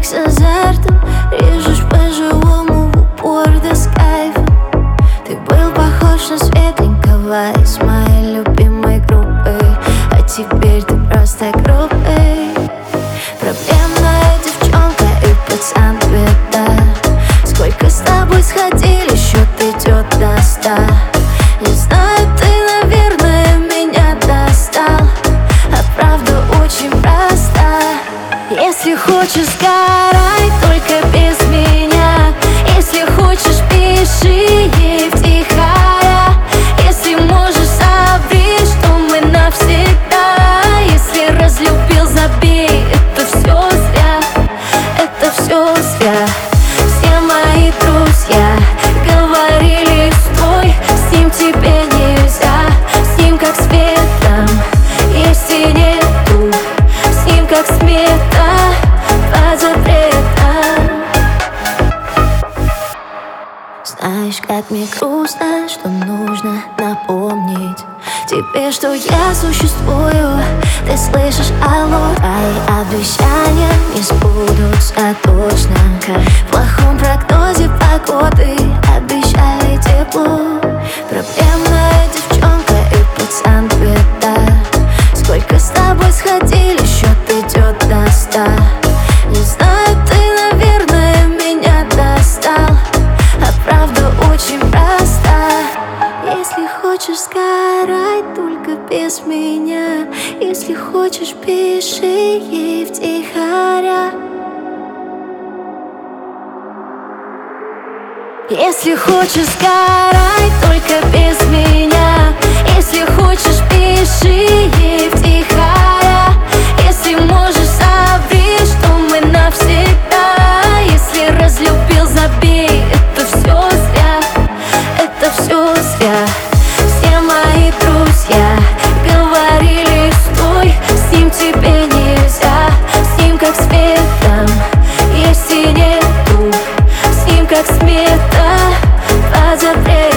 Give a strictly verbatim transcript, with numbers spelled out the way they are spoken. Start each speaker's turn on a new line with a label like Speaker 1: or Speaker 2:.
Speaker 1: с азартом, режешь по-живому в упор, да с кайфом. Ты был похож на светленького из моей любимой группы, а теперь ты просто грубый. Проблемная девчонка и пацан беда. Сколько с тобой сходили, счет идет до ста. Не знаю, ты, наверное, меня достал, а правда очень проста. Если хочешь, сгорай, только без меня. Если хочешь, пиши ей втихаря. Если можешь, соври, что мы навсегда. Если разлюбил, забей, это все зря, это все зря. Все мои друзья говорили: стой, с ним тебе нельзя. С ним как с ветром, есть и нету. С ним как смета под запретом. Знаешь, как мне грустно, что нужно напомнить тебе, что я существую. Ты слышишь, алло, твои обещания не сбудутся точно. В плохом прогнозе погоды обещали тепло. Проблемная девчонка и пацан беда. Сколько с тобой сходили, счет идет до ста. Не знаю, ты, наверное, меня достал, а правда очень проста. Если хочешь, сгорай, только без меня. Если хочешь, пиши ей втихаря. Если хочешь, сгорай, только без меня. Если хочешь, пиши ей втихаря. Если можешь, соври, что мы навсегда. Если разлюбил, забей, это все зря, это все зря. Все мои друзья говорили: стой, с ним тебе нельзя. С ним как с ветром, есть и нету. С ним как смета под запретом.